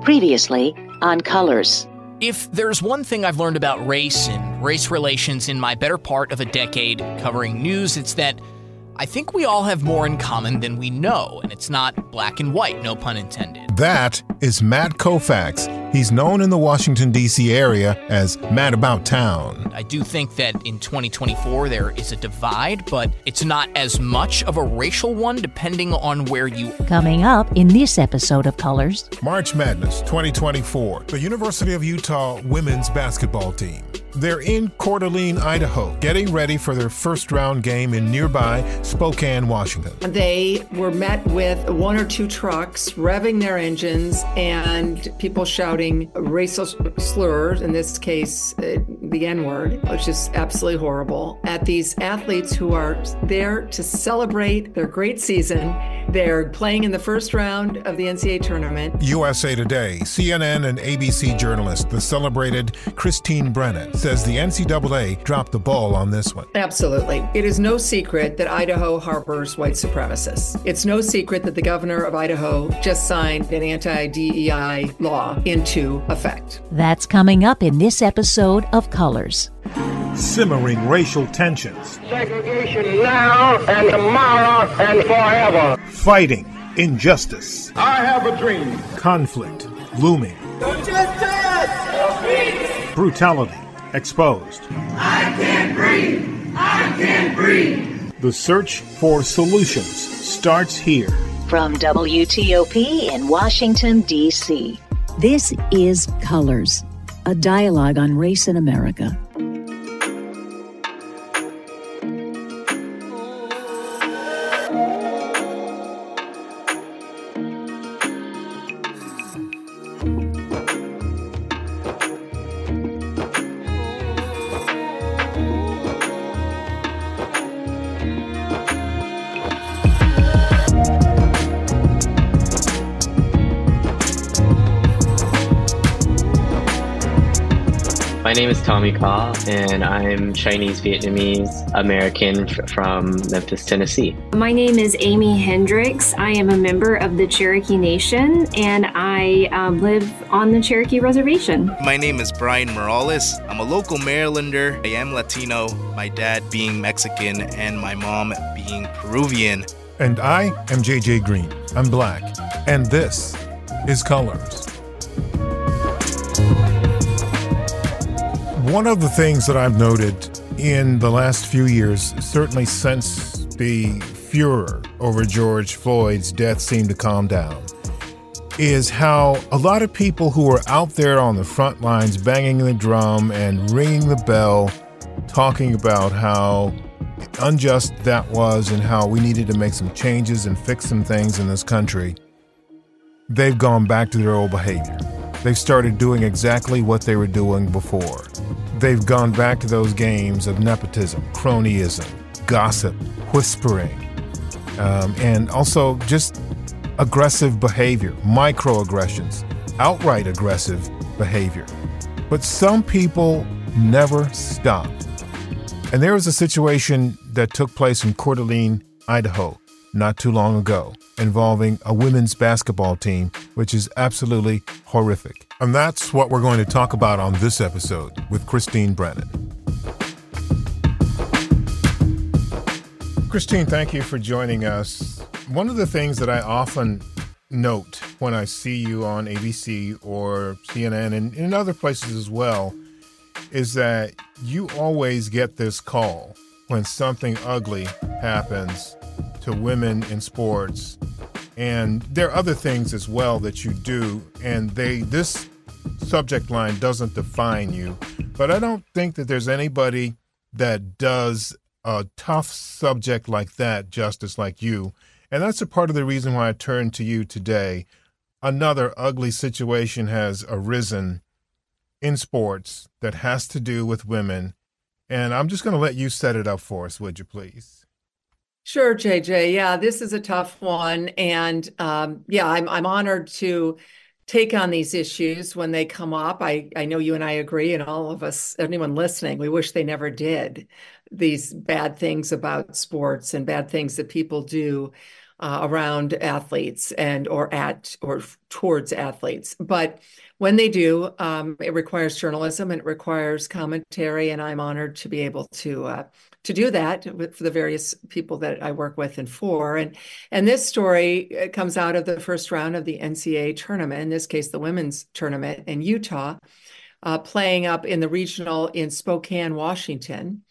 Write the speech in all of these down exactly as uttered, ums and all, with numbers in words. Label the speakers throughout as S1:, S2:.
S1: Previously on Colors.
S2: If there's one thing I've learned about race and race relations in my better part of a decade covering news, it's that I think we all have more in common than we know, and it's not black and white, no pun intended.
S3: That is Matt Koufax. He's known in the Washington, D C area as Matt About Town.
S2: I do think that in twenty twenty-four there is a divide, but it's not as much of a racial one depending on where you...
S1: Coming up in this episode of Colors.
S3: March Madness twenty twenty-four. The University of Utah women's basketball team. They're in Coeur d'Alene, Idaho, getting ready for their first round game in nearby Spokane, Washington.
S4: They were met with one or two trucks revving their engines and people shouting racial slurs, in this case, uh, the N-word, which is absolutely horrible, at these athletes who are there to celebrate their great season. They're playing in the first round of the N C double A tournament.
S3: U S A Today, C N N and A B C journalist, the celebrated Christine Brennan, says the N C double A dropped the ball on this one.
S4: Absolutely. It is no secret that Idaho harbors white supremacists. It's no secret that the governor of Idaho just signed an anti-D E I law into effect.
S1: That's coming up in this episode of Colors.
S5: Simmering racial tensions.
S6: Segregation now and tomorrow and forever.
S5: Fighting injustice.
S6: I have a dream.
S5: Conflict looming.
S6: Justice!
S5: Brutality exposed.
S6: I can't breathe. I can't breathe.
S5: The search for solutions starts here.
S1: From W T O P in Washington, D C, this is Colors, a dialogue on race in America.
S7: My name is Tommy Ka, and I'm Chinese Vietnamese American f- from Memphis, Tennessee.
S8: My name is Amy Hendricks. I am a member of the Cherokee Nation, and I um, live on the Cherokee Reservation.
S9: My name is Brian Morales. I'm a local Marylander. I am Latino, my dad being Mexican and my mom being Peruvian.
S3: And I am J J Green. I'm black. And this is Colors. One of the things that I've noted in the last few years, certainly since the furor over George Floyd's death seemed to calm down, is how a lot of people who are out there on the front lines banging the drum and ringing the bell, talking about how unjust that was and how we needed to make some changes and fix some things in this country, they've gone back to their old behavior. They've started doing exactly what they were doing before. They've gone back to those games of nepotism, cronyism, gossip, whispering, um, and also just aggressive behavior, microaggressions, outright aggressive behavior. But some people never stop. And there was a situation that took place in Coeur d'Alene, Idaho, not too long ago, involving a women's basketball team, which is absolutely horrific. And that's what we're going to talk about on this episode with Christine Brennan. Christine, thank you for joining us. One of the things that I often note when I see you on A B C or C N N and in other places as well is that you always get this call when something ugly happens to women in sports. And there are other things as well that you do, and they this subject line doesn't define you. But I don't think that there's anybody that does a tough subject like that justice like you. And that's a part of the reason why I turned to you today. Another ugly situation has arisen in sports that has to do with women. And I'm just going to let you set it up for us, would you please?
S4: Sure, J J. Yeah, this is a tough one. And um, yeah, I'm I'm honored to take on these issues when they come up. I, I know you and I agree, and all of us, anyone listening, we wish they never did these bad things about sports and bad things that people do. uh, around athletes and or at or towards athletes. But when they do, um, it requires journalism and it requires commentary, and I'm honored to be able to uh, to do that with, for the various people that I work with and for. And and this story comes out of the first round of the N C double A tournament, in this case, the women's tournament in Utah, uh, playing up in the regional in Spokane, Washington.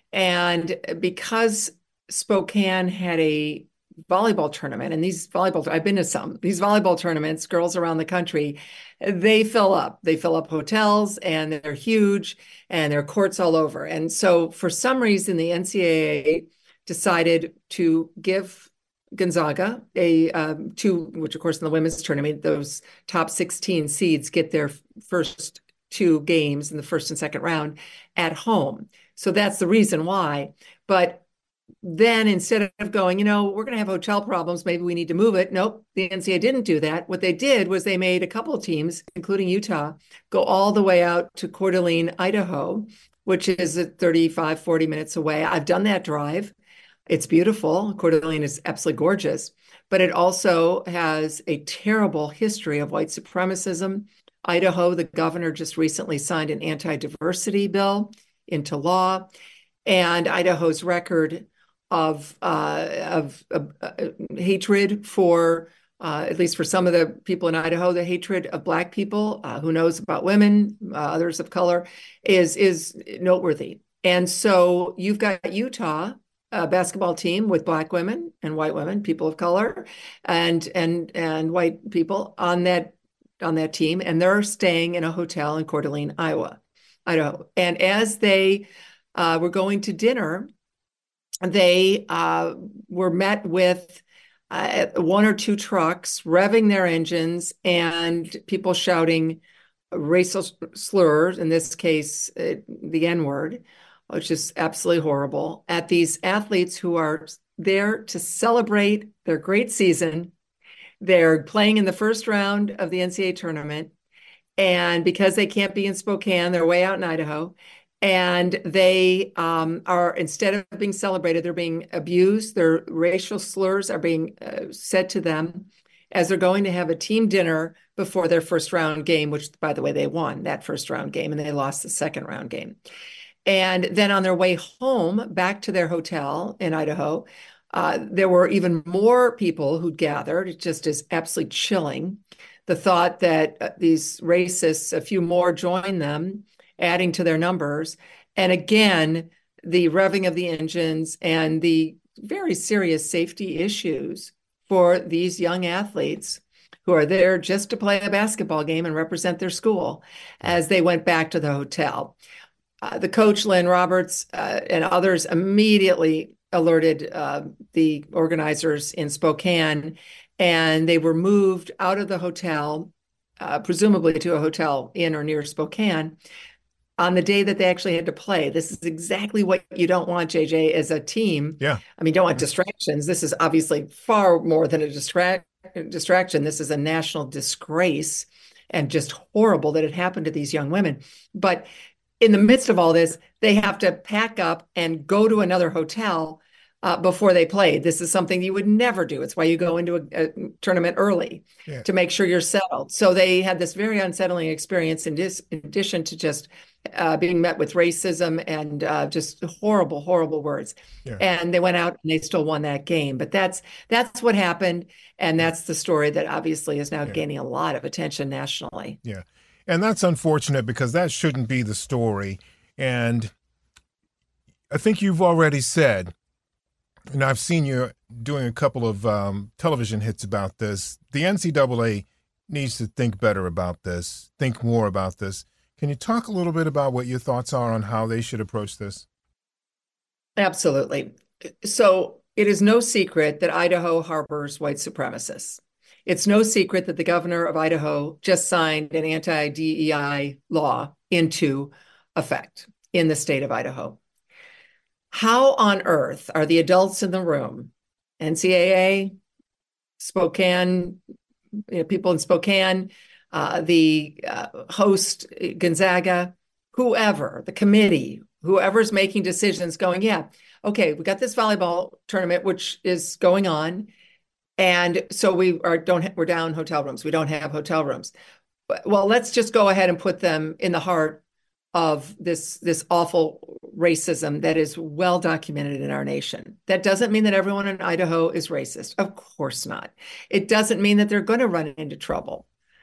S4: And because Spokane had a volleyball tournament, and these volleyball, I've been to some, these volleyball tournaments, girls around the country, they fill up. They fill up hotels and they're huge and there are courts all over. And so for some reason, the N C double A decided to give Gonzaga a um, two, which of course in the women's tournament, those top sixteen seeds get their first two games in the first and second round at home. So that's the reason why. But then instead of going, you know, we're going to have hotel problems, maybe we need to move it. Nope, the N C double A didn't do that. What they did was they made a couple of teams, including Utah, go all the way out to Coeur d'Alene, Idaho, which is thirty-five, forty minutes away. I've done that drive. It's beautiful. Coeur d'Alene is absolutely gorgeous, but it also has a terrible history of white supremacism. Idaho, the governor just recently signed an anti-diversity bill into law, and Idaho's record of uh, of, of uh, hatred for, uh, at least for some of the people in Idaho, the hatred of Black people, uh, who knows about women, uh, others of color, is is noteworthy. And so you've got Utah, a basketball team with Black women and white women, people of color, and and and white people on that on that team, and they're staying in a hotel in Coeur d'Alene, Iowa, Idaho. And as they uh, were going to dinner, they uh, were met with uh, one or two trucks revving their engines and people shouting racial slurs, in this case, uh, the N-word, which is absolutely horrible, at these athletes who are there to celebrate their great season. They're playing in the first round of the N C double A tournament. And because they can't be in Spokane, they're way out in Idaho. And they um, are, instead of being celebrated, they're being abused. Their racial slurs are being uh, said to them as they're going to have a team dinner before their first round game, which, by the way, they won that first round game and they lost the second round game. And then on their way home back to their hotel in Idaho, uh, there were even more people who'd gathered. It just is absolutely chilling. The thought that uh, these racists, a few more joined them, adding to their numbers. And again, the revving of the engines and the very serious safety issues for these young athletes who are there just to play a basketball game and represent their school as they went back to the hotel. Uh, the coach, Lynn Roberts, uh, and others immediately alerted uh, the organizers in Spokane, and they were moved out of the hotel, uh, presumably to a hotel in or near Spokane, on the day that they actually had to play. This is exactly what you don't want, J J, as a team.
S3: Yeah.
S4: I mean, you don't want distractions. This is obviously far more than a distract distraction. This is a national disgrace and just horrible that it happened to these young women. But in the midst of all this, they have to pack up and go to another hotel uh, before they play. This is something you would never do. It's why you go into a, a tournament early yeah. to make sure you're settled. So they had this very unsettling experience in, this, in addition to just uh, being met with racism and uh, just horrible, horrible words. Yeah. And they went out and they still won that game. But that's that's what happened. And that's the story that obviously is now yeah. gaining a lot of attention nationally.
S3: Yeah. And that's unfortunate because that shouldn't be the story. And I think you've already said, and I've seen you doing a couple of um, television hits about this, the N C double A needs to think better about this, think more about this. Can you talk a little bit about what your thoughts are on how they should approach this?
S4: Absolutely. So it is no secret that Idaho harbors white supremacists. It's no secret that the governor of Idaho just signed an anti-D E I law into effect in the state of Idaho. How on earth are the adults in the room, N C double A, Spokane, you know, people in Spokane, uh, the uh, host, Gonzaga, whoever, the committee, whoever's making decisions going, yeah, okay, we got this volleyball tournament, which is going on. And so we are don't we're down hotel rooms. We don't have hotel rooms. But, well, let's just go ahead and put them in the heart of this this awful racism that is well documented in our nation. That doesn't mean that everyone in Idaho is racist. Of course not. It doesn't mean that they're going to run into trouble.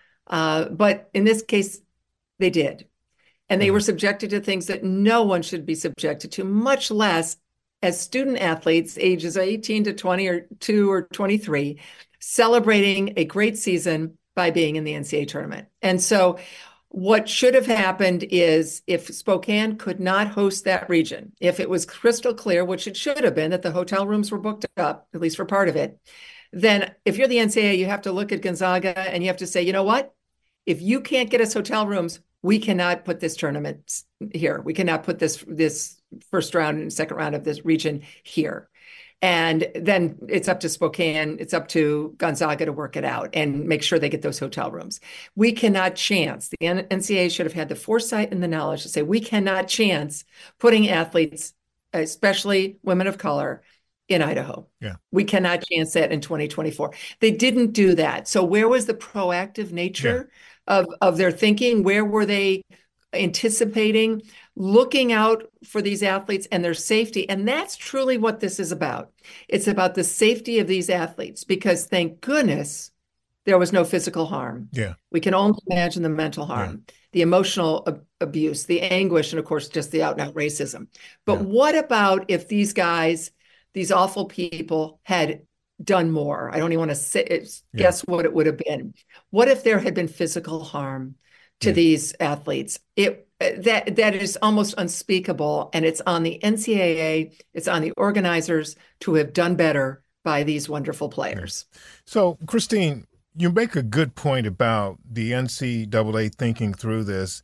S4: Uh, but in this case, they did. And they were subjected to things that no one should be subjected to, much less as student athletes, ages eighteen to twenty or two or twenty-three, celebrating a great season by being in the N C double A tournament. And so what should have happened is if Spokane could not host that region, if it was crystal clear, which it should have been, that the hotel rooms were booked up, at least for part of it, then if you're the N C double A, you have to look at Gonzaga and you have to say, you know what? If you can't get us hotel rooms, we cannot put this tournament here. We cannot put this this first round and second round of this region here. And then it's up to Spokane, it's up to Gonzaga to work it out and make sure they get those hotel rooms. We cannot chance, the N C double A should have had the foresight and the knowledge to say, we cannot chance putting athletes, especially women of color, in Idaho.
S3: Yeah.
S4: We cannot chance that in twenty twenty-four. They didn't do that. So where was the proactive nature yeah. of, of their thinking? Where were they anticipating, looking out for these athletes and their safety? And that's truly what this is about. It's about the safety of these athletes, because thank goodness there was no physical harm.
S3: Yeah.
S4: We can only imagine the mental harm, yeah. the emotional ab- abuse, the anguish, and of course, just the out and out racism. But yeah. what about if these guys, these awful people, had done more? I don't even want to say, guess yeah. what it would have been. What if there had been physical harm to yeah. these athletes? It that that is almost unspeakable, and it's on the N C double A, it's on the organizers to have done better by these wonderful players.
S3: So, Christine, you make a good point about the N C double A thinking through this,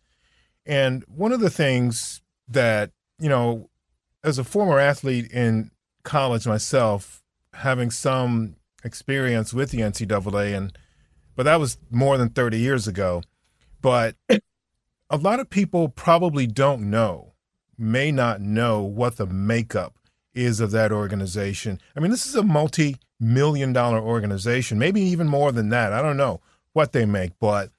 S3: and one of the things that, you know, as a former athlete in college myself, having some experience with the N C double A, and but that was more than thirty years ago. But a lot of people probably don't know, may not know what the makeup is of that organization. I mean, this is a multi-million dollar organization, maybe even more than that. I don't know what they make, but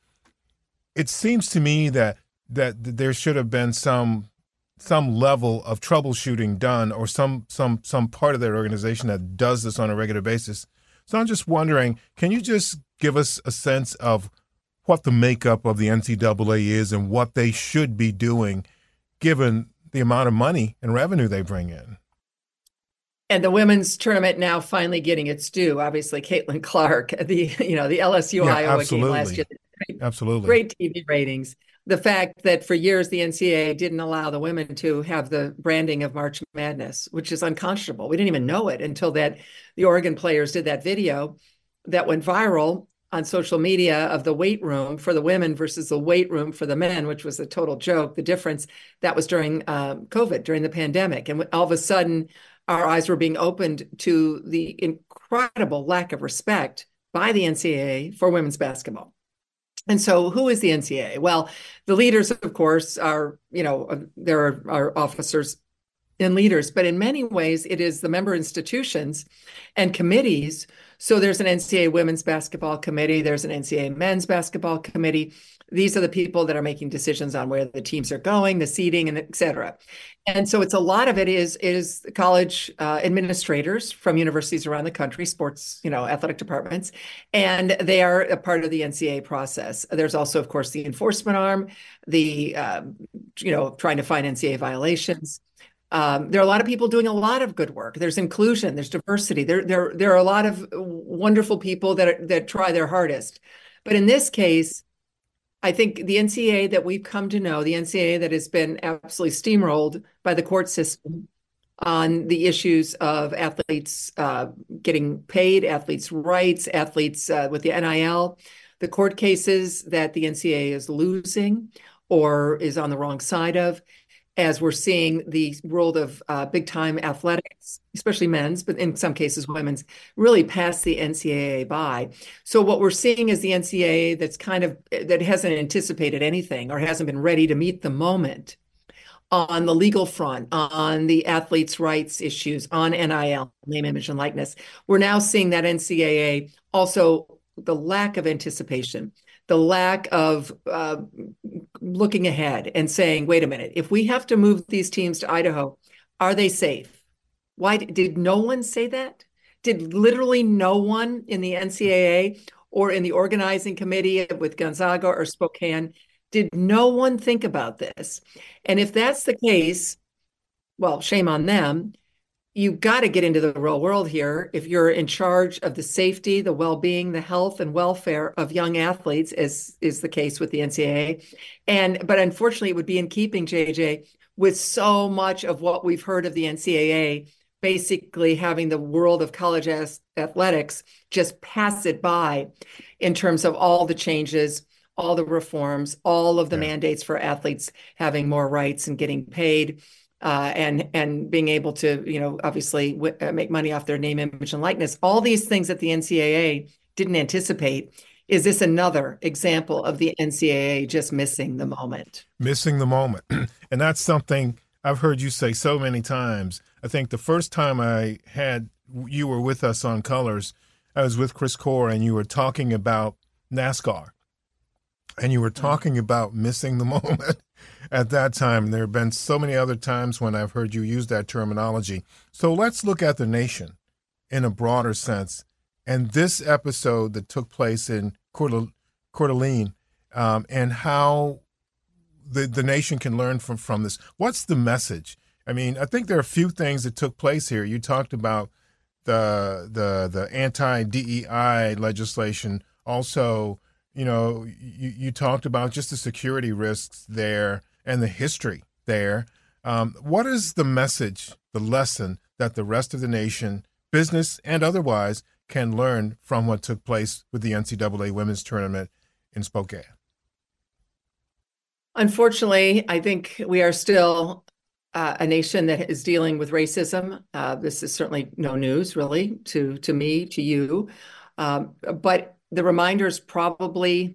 S3: it seems to me that that there should have been some some level of troubleshooting done, or some some some part of that organization that does this on a regular basis. So I'm just wondering, can you just give us a sense of what the makeup of the N C double A is and what they should be doing, given the amount of money and revenue they bring in?
S4: And the women's tournament now finally getting its due. Obviously, Caitlin Clark, the you know the L S U
S3: yeah,
S4: Iowa
S3: absolutely.
S4: game last year, great,
S3: absolutely
S4: great T V ratings. The fact that for years the N C double A didn't allow the women to have the branding of March Madness, which is unconscionable. We didn't even know it until that the Oregon players did that video that went viral on social media of the weight room for the women versus the weight room for the men, which was a total joke. The difference, that was during um, COVID, during the pandemic. And all of a sudden, our eyes were being opened to the incredible lack of respect by the N C double A for women's basketball. And so who is the N C double A? Well, the leaders, of course, are, you know, there are, are officers and leaders, but in many ways, it is the member institutions and committees. So there's an N C double A women's basketball committee, there's an N C double A men's basketball committee. These are the people that are making decisions on where the teams are going, the seeding, and et cetera. And so it's a lot of it is, is college uh, administrators from universities around the country, sports, you know, athletic departments, and they are a part of the N C double A process. There's also, of course, the enforcement arm, the, uh, you know, trying to find N C double A violations. Um, there are a lot of people doing a lot of good work. There's inclusion, there's diversity. There, there, there are a lot of wonderful people that are, that try their hardest. But in this case, I think the N C double A that we've come to know, the N C double A that has been absolutely steamrolled by the court system on the issues of athletes uh, getting paid, athletes' rights, athletes uh, with the N I L, the court cases that the N C double A is losing or is on the wrong side of, as we're seeing the world of uh, big-time athletics, especially men's, but in some cases women's, really pass the N C double A by. So what we're seeing is the N C double A that's kind of, that hasn't anticipated anything or hasn't been ready to meet the moment on the legal front, on the athletes' rights issues, on N I L, name, image, and likeness. We're now seeing that N C double A also the lack of anticipation, the lack of uh, looking ahead and saying, wait a minute, if we have to move these teams to Idaho, are they safe? Why did no one say that? Did literally no one in the N C double A or in the organizing committee with Gonzaga or Spokane, did no one think about this? And if that's the case, well, shame on them. You've got to get into the real world here. If you're in charge of the safety, the well-being, the health and welfare of young athletes, as is the case with the N C double A. And, but unfortunately, it would be in keeping, J J, with so much of what we've heard of the N C double A, basically having the world of college athletics just pass it by in terms of all the changes, all the reforms, all of the yeah. mandates for athletes having more rights and getting paid, uh, and and being able to, you know, obviously w- make money off their name, image, and likeness. All these things that the N C double A didn't anticipate. Is this another example of the N C double A just missing the moment?
S3: Missing the moment. And that's something I've heard you say so many times. I think the first time I had you were with us on Colors, I was with Chris Core, and you were talking about NASCAR. And you were talking about missing the moment at that time. There have been so many other times when I've heard you use that terminology. So let's look at the nation in a broader sense. And this episode that took place in Coeur d'Alene, um, and how the, the nation can learn from, from this. What's the message? I mean, I think there are a few things that took place here. You talked about the the the anti-D E I legislation. Also, you know, you, you talked about just the security risks there and the history there. Um, what is the message, the lesson that the rest of the nation, business and otherwise, can learn from what took place with the N C double A women's tournament in Spokane?
S4: Unfortunately, I think we are still uh, a nation that is dealing with racism. Uh, this is certainly no news, really, to, to me, to you. Um, but the reminder is probably,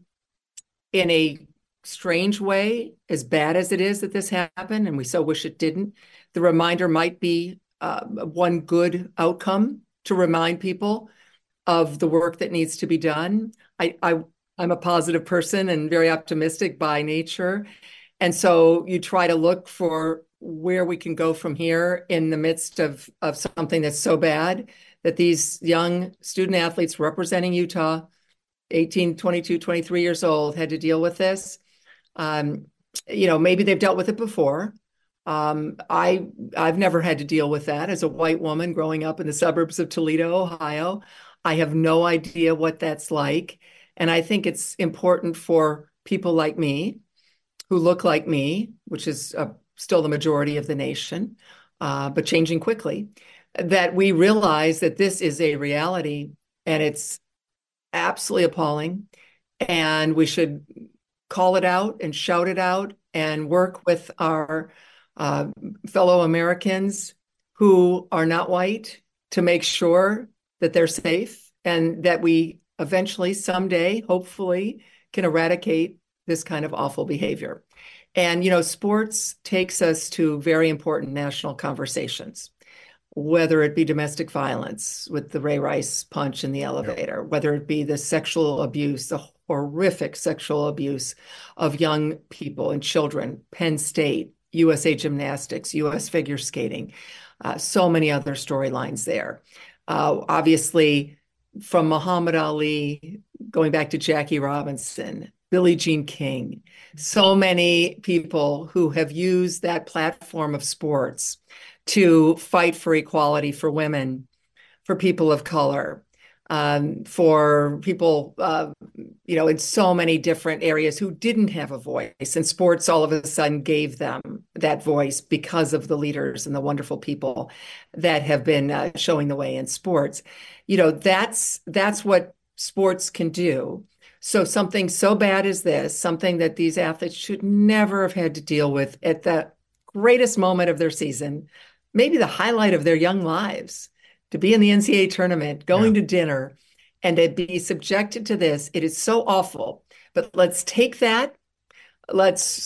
S4: in a strange way, as bad as it is that this happened, and we so wish it didn't, the reminder might be uh, one good outcome to remind people of the work that needs to be done. I, I, I'm a positive person and very optimistic by nature. And so you try to look for where we can go from here in the midst of, of something that's so bad that these young student athletes representing Utah, eighteen, twenty-two, twenty-three years old, had to deal with this. Um, you know, maybe they've dealt with it before. Um, I, I've never had to deal with that as a white woman growing up in the suburbs of Toledo, Ohio. I have no idea what that's like. And I think it's important for people like me, who look like me, which is uh, still the majority of the nation, uh, but changing quickly, that we realize that this is a reality and it's absolutely appalling. And we should call it out and shout it out and work with our uh, fellow Americans who are not white to make sure that they're safe and that we eventually, someday, hopefully, can eradicate this kind of awful behavior. And, you know, sports takes us to very important national conversations, whether it be domestic violence with the Ray Rice punch in the elevator, yep. whether it be the sexual abuse, the horrific sexual abuse of young people and children, Penn State, U S A Gymnastics, U S Figure Skating, uh, so many other storylines there. Uh, obviously, from Muhammad Ali, going back to Jackie Robinson, Billie Jean King, so many people who have used that platform of sports to fight for equality for women, for people of color, um, for people, uh, you know, in so many different areas who didn't have a voice. And sports all of a sudden gave them that voice because of the leaders and the wonderful people that have been uh, showing the way in sports. You know, that's that's what sports can do. So something so bad as this, something that these athletes should never have had to deal with at the greatest moment of their season, maybe the highlight of their young lives, to be in the N C double A tournament, going yeah. to dinner, and to be subjected to this. It is so awful. But let's take that. Let's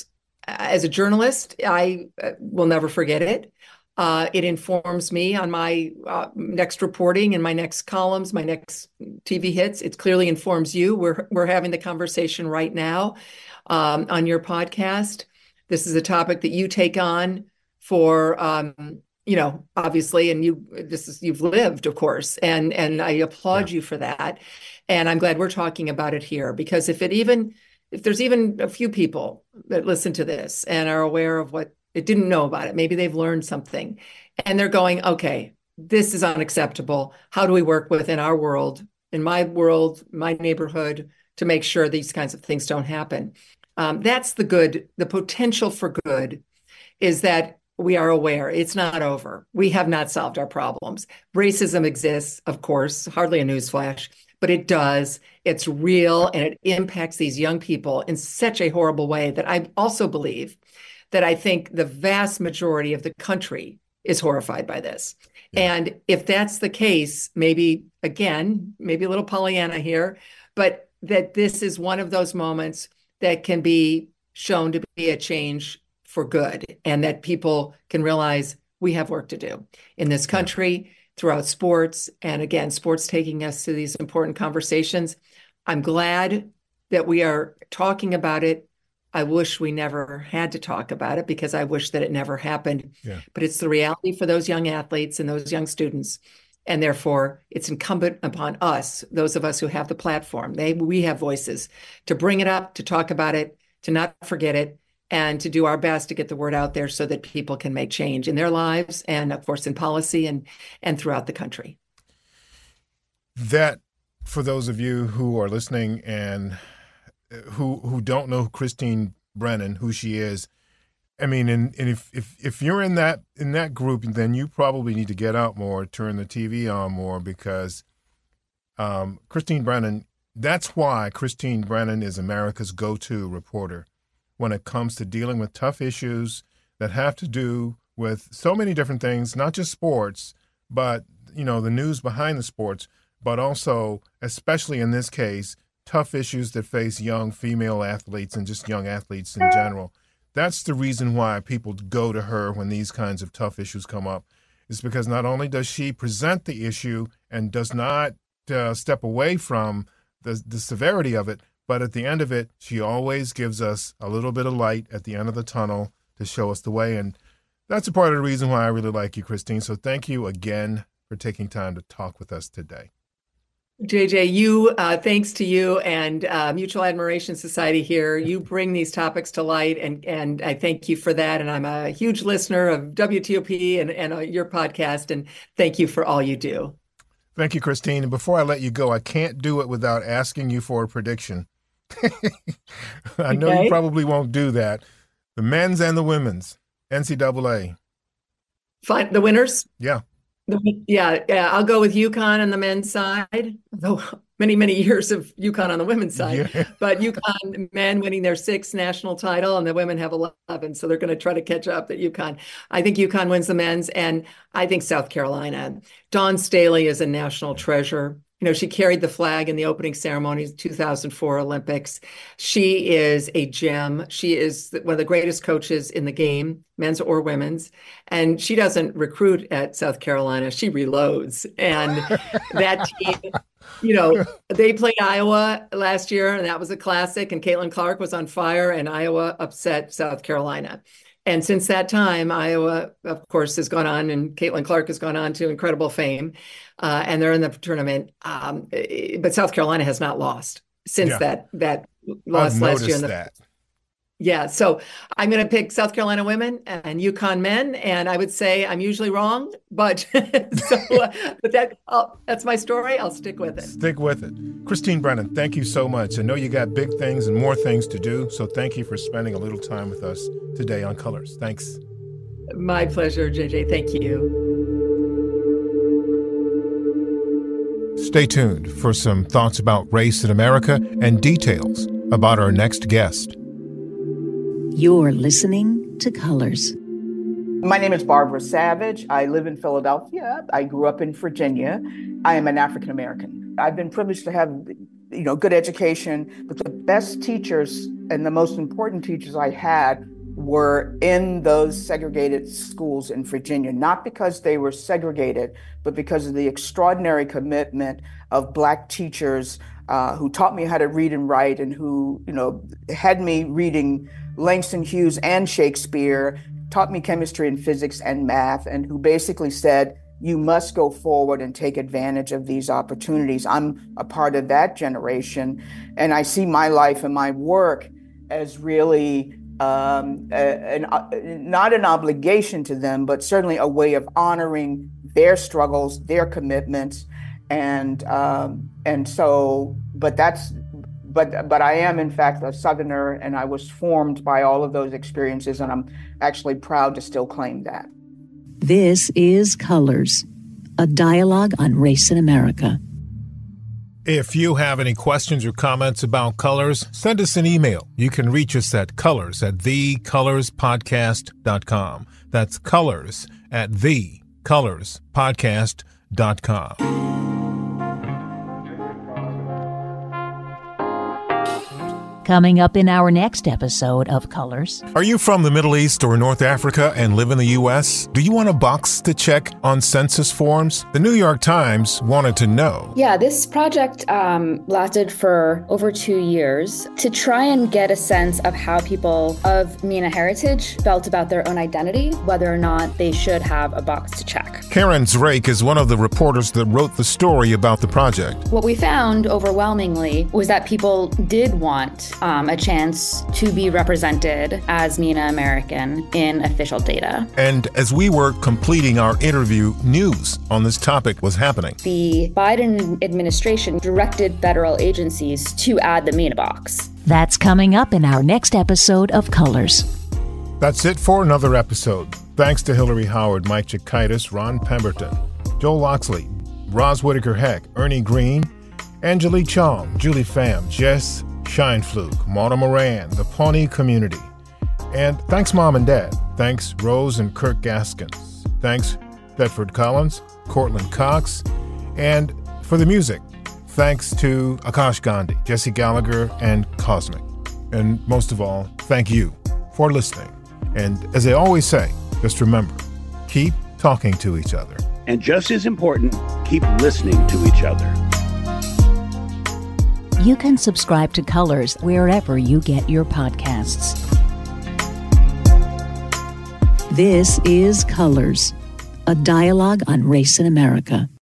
S4: as a journalist, I uh, will never forget it. Uh, it informs me on my uh, next reporting and my next columns, my next T V hits. It clearly informs you. We're we're having the conversation right now um, on your podcast. This is a topic that you take on for, um, you know, obviously, and you this is you've lived, of course, and and I applaud yeah. you for that. And I'm glad we're talking about it here, because if it even if there's even a few people that listen to this and are aware of what it didn't know about it, maybe they've learned something and they're going, okay, this is unacceptable. How do we work within our world, in my world, my neighborhood, to make sure these kinds of things don't happen? Um, that's the good, the potential for good is that we are aware it's not over. We have not solved our problems. Racism exists, of course, hardly a newsflash, but it does. It's real, and it impacts these young people in such a horrible way that I also believe that I think the vast majority of the country is horrified by this. Yeah. And if that's the case, maybe, again, maybe a little Pollyanna here, but that this is one of those moments that can be shown to be a change for good, and that people can realize we have work to do in this country, yeah. throughout sports. And again, sports taking us to these important conversations. I'm glad that we are talking about it. I wish we never had to talk about it, because I wish that it never happened. Yeah. But it's the reality for those young athletes and those young students. And therefore, it's incumbent upon us, those of us who have the platform, they, we have voices, to bring it up, to talk about it, to not forget it, and to do our best to get the word out there so that people can make change in their lives and, of course, in policy and, and throughout the country.
S3: That, for those of you who are listening and who who don't know Christine Brennan, who she is, I mean, and, and if, if if you're in that in that group, then you probably need to get out more, turn the T V on more, because um, Christine Brennan, that's why Christine Brennan is America's go-to reporter when it comes to dealing with tough issues that have to do with so many different things, not just sports, but, you know, the news behind the sports, but also, especially in this case, tough issues that face young female athletes and just young athletes in general. That's the reason why people go to her when these kinds of tough issues come up, is because not only does she present the issue and does not uh, step away from the, the severity of it, but at the end of it, she always gives us a little bit of light at the end of the tunnel to show us the way. And that's a part of the reason why I really like you, Christine. So thank you again for taking time to talk with us today.
S4: J J, you, uh, thanks to you and uh, Mutual Admiration Society here, you bring these topics to light, and and I thank you for that. And I'm a huge listener of W T O P and, and uh, your podcast, and thank you for all you do.
S3: Thank you, Christine. And before I let you go, I can't do it without asking you for a prediction. I know okay. You probably won't do that. The men's and the women's N C double A.
S4: Fine. The winners?
S3: Yeah.
S4: Yeah, yeah, I'll go with UConn on the men's side, though many, many years of UConn on the women's side. Yeah. But UConn men winning their sixth national title, and the women have eleven, so they're going to try to catch up at UConn. I think UConn wins the men's, and I think South Carolina. Dawn Staley is a national treasure. You know, she carried the flag in the opening ceremony of two thousand four Olympics. She is a gem. She is one of the greatest coaches in the game, men's or women's. And she doesn't recruit at South Carolina. She reloads. And that team, you know, they played Iowa last year, and that was a classic. And Caitlin Clark was on fire, and Iowa upset South Carolina. And since that time, Iowa, of course, has gone on, and Caitlin Clark has gone on to incredible fame, uh, and they're in the tournament. Um, but South Carolina has not lost since yeah. that that loss
S3: I've
S4: last year. In the,
S3: that.
S4: Yeah, so I'm going to pick South Carolina women and UConn men, and I would say I'm usually wrong, but so, uh, but that oh, that's my story. I'll stick with it.
S3: Stick with it. Christine Brennan, thank you so much. I know you got big things and more things to do, so thank you for spending a little time with us today on Colors. Thanks.
S4: My pleasure, J J. Thank you.
S3: Stay tuned for some thoughts about race in America and details about our next guest.
S1: You're listening to Colors.
S10: My name is Barbara Savage. I live in Philadelphia. I grew up in Virginia. I am an African American. I've been privileged to have, you know, good education, but the best teachers and the most important teachers I had were in those segregated schools in Virginia, not because they were segregated, but because of the extraordinary commitment of Black teachers uh, who taught me how to read and write, and who, you know, had me reading Langston Hughes and Shakespeare, taught me chemistry and physics and math, and who basically said, you must go forward and take advantage of these opportunities. I'm a part of that generation, and I see my life and my work as really um, a, an, uh, not an obligation to them, but certainly a way of honoring their struggles, their commitments, and um, and so. But that's, but but I am in fact a Southerner, and I was formed by all of those experiences, and I'm actually proud to still claim that.
S1: This is Colors, a dialogue on race in America.
S3: If you have any questions or comments about Colors, send us an email. You can reach us at colors at the colors podcast dot com. That's colors at the colors podcast dot com.
S1: Coming up in our next episode of Colors.
S3: Are you from the Middle East or North Africa and live in the U S? Do you want a box to check on census forms? The New York Times wanted to know.
S11: Yeah, this project um, lasted for over two years to try and get a sense of how people of MENA heritage felt about their own identity, whether or not they should have a box to check.
S3: Karen Zrake is one of the reporters that wrote the story about the project.
S11: What we found overwhelmingly was that people did want Um, a chance to be represented as MENA American in official data.
S3: And as we were completing our interview, news on this topic was happening.
S11: The Biden administration directed federal agencies to add the MENA box.
S1: That's coming up in our next episode of Colors.
S3: That's it for another episode. Thanks to Hillary Howard, Mike Chikaitis, Ron Pemberton, Joel Loxley, Roz Whitaker Heck, Ernie Green, Angelique Chong, Julie Pham, Jess Scheinflug, Mona Moran, the Pawnee community. And thanks, Mom and Dad. Thanks, Rose and Kirk Gaskins. Thanks, Thetford Collins, Cortland Cox. And for the music, thanks to Akash Gandhi, Jesse Gallagher, and Cosmic. And most of all, thank you for listening. And as I always say, just remember, keep talking to each other.
S12: And just as important, keep listening to each other.
S1: You can subscribe to Colors wherever you get your podcasts. This is Colors, a dialogue on race in America.